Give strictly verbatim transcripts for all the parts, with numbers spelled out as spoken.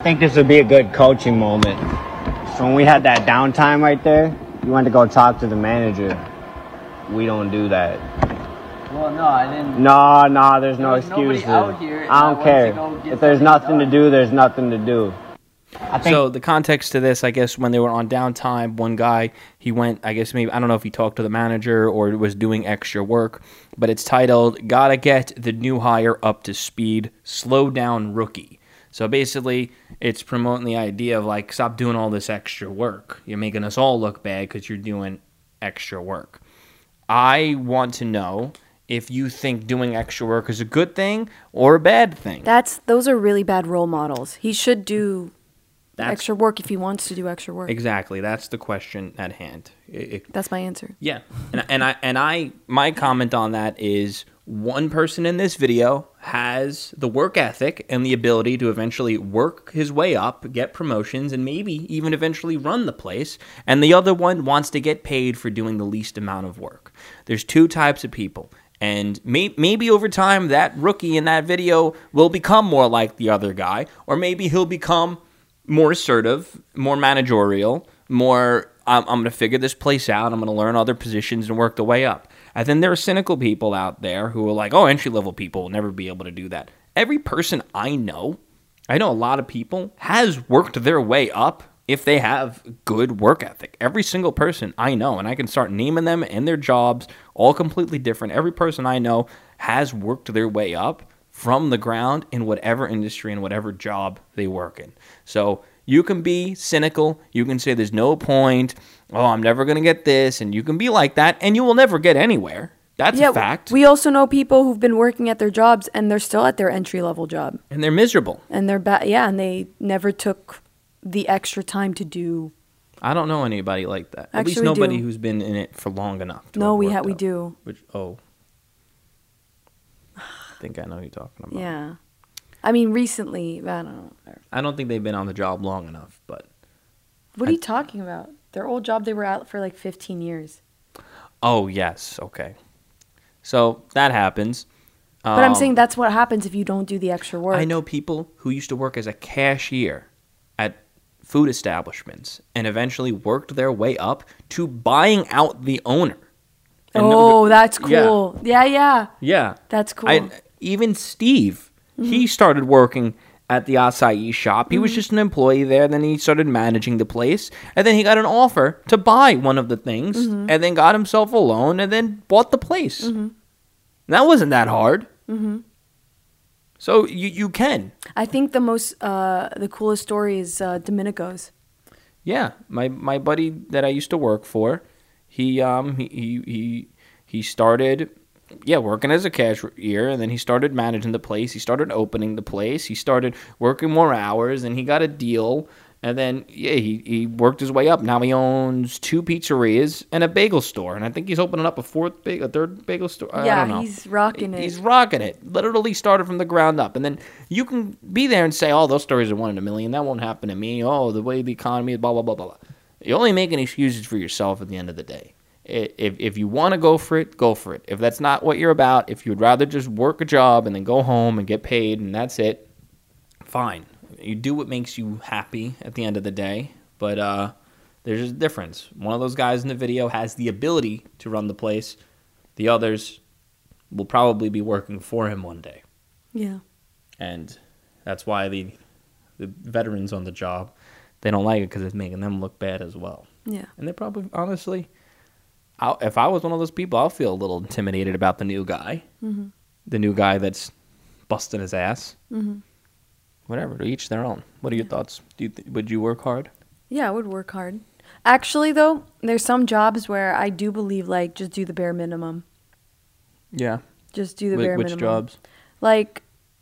think this would be a good coaching moment. So when we had that downtime right there, you went to go talk to the manager. We don't do that. Well, no, I didn't. No, no, there's no nobody excuses. out here, I don't I care. went to go get If there's something nothing to done. do, there's nothing to do. I think So the context to this, I guess, when they were on downtime, one guy, he went, I guess maybe, I don't know if he talked to the manager or was doing extra work, but it's titled, Gotta Get the New Hire Up to Speed, Slow Down Rookie. So basically, it's promoting the idea of like, stop doing all this extra work. You're making us all look bad because you're doing extra work. I want to know if you think doing extra work is a good thing or a bad thing. That's those are really bad role models. He should do That's extra work if he wants to do extra work. Exactly. That's the question at hand. It- it- That's my answer. Yeah, and and I and I my comment on that is one person in this video has the work ethic and the ability to eventually work his way up, get promotions, and maybe even eventually run the place, and the other one wants to get paid for doing the least amount of work. There's two types of people. And may, maybe over time that rookie in that video will become more like the other guy, or maybe he'll become more assertive, more managerial, more, I'm, I'm going to figure this place out, I'm going to learn other positions and work the way up. And then there are cynical people out there who are like, oh, entry-level people will never be able to do that. Every person I know, I know a lot of people, has worked their way up if they have good work ethic. Every single person I know, and I can start naming them and their jobs, all completely different. Every person I know has worked their way up from the ground in whatever industry and whatever job they work in. So you can be cynical. You can say there's no point. Oh, I'm never going to get this. And you can be like that, and you will never get anywhere. That's yeah, a fact. We also know people who've been working at their jobs and they're still at their entry level job. And they're miserable. And they're bad. Yeah, and they never took the extra time to do. I don't know anybody like that. At Actually, least we nobody do. who's been in it for long enough. To No, have we worked ha- we out. do. Which oh, I think I know who you're talking about. Yeah. I mean, recently, I don't know. I don't think they've been on the job long enough, but What I- are you talking about? Their old job, they were at for like fifteen years. oh yes, okay. So that happens. But I'm Um, saying that's what happens if you don't do the extra work. I know people who used to work as a cashier at food establishments and eventually worked their way up to buying out the owner. And Oh, no- that's yeah, cool. Yeah, yeah. Yeah. That's cool. I, even Steve, he started working at the acai shop. He was just an employee there. Then he started managing the place. And then he got an offer to buy one of the things and then got himself a loan and then bought the place. That wasn't that hard. Mm-hmm. So you, you can. I think the most, uh, the coolest story is uh, Domenico's. Yeah, my my buddy that I used to work for, he um he he he, he started yeah working as a cashier, and then he started managing the place. He started opening the place. He started working more hours, and he got a deal. And then yeah, he he worked his way up. Now he owns two pizzerias and a bagel store, and I think he's opening up a fourth bag, a third bagel store. I Yeah, don't know. he's rocking it. He's rocking it. Literally started from the ground up. And then you can be there and say, oh, those stories are one in a million. That won't happen to me. Oh, the way the economy is, blah, blah, blah, blah, blah. You're only making excuses for yourself at the end of the day. I- If, if you want to go for it, go for it. If that's not what you're about, if you'd rather just work a job and then go home and get paid and that's it, fine. You do what makes you happy at the end of the day. But uh, there's a difference. One of those guys in the video has the ability to run the place. The others will probably be working for him one day. Yeah. And that's why the the veterans on the job, they don't like it because it's making them look bad as well. Yeah. And they probably, honestly, I'll, if I was one of those people, I'll feel a little intimidated about the new guy. Mm-hmm. The new guy that's busting his ass. Mm-hmm. Whatever, to each their own. What are your thoughts? Do you th- would you work hard? Yeah, I would work hard. Actually, though, there's some jobs where I do believe, like, just do the bare minimum. Yeah. Just do the Wh- bare which minimum. jobs? Like,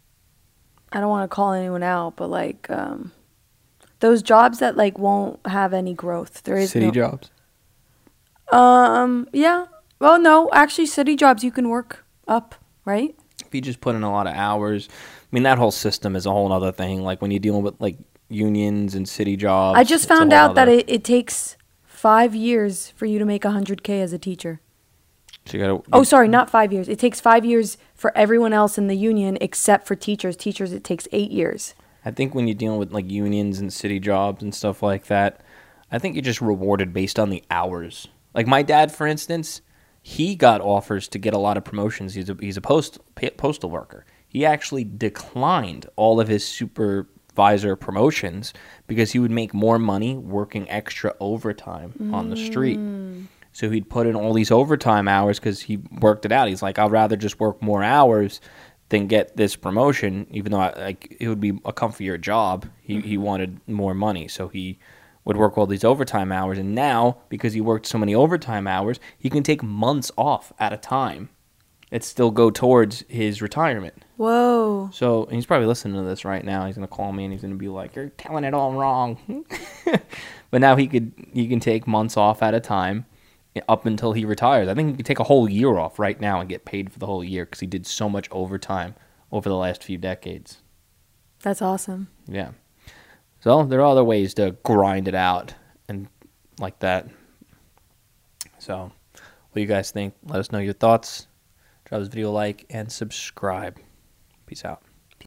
I don't want to call anyone out, but, like, um, those jobs that, like, won't have any growth. There is City no, jobs? Um, yeah. Well, no, actually, city jobs you can work up, right? If you just put in a lot of hours, I mean, that whole system is a whole other thing. Like when you're dealing with like unions and city jobs. I just it's a found whole out that other- it, it takes five years for you to make one hundred K as a teacher. So you gotta, Oh, sorry, not five years. It takes five years for everyone else in the union except for teachers. Teachers, it takes eight years. I think when you're dealing with like unions and city jobs and stuff like that, I think you're just rewarded based on the hours. Like my dad, for instance, he got offers to get a lot of promotions. He's a, he's a post, postal worker. He actually declined all of his supervisor promotions because he would make more money working extra overtime mm. on the street. So he'd put in all these overtime hours because he worked it out. He's like, I'd rather just work more hours than get this promotion, even though I, like it would be a comfier job. He mm-hmm. he wanted more money, so he would work all these overtime hours. And now, because he worked so many overtime hours, he can take months off at a time that still go towards his retirement. Whoa. So and he's probably listening to this right now. He's going to call me and he's going to be like, you're telling it all wrong. But now he could he can take months off at a time up until he retires. I think he could take a whole year off right now and get paid for the whole year because he did so much overtime over the last few decades. That's awesome. Yeah. So there are other ways to grind it out and like that. So what do you guys think? Let us know your thoughts. Drop this video a like and subscribe. Peace out.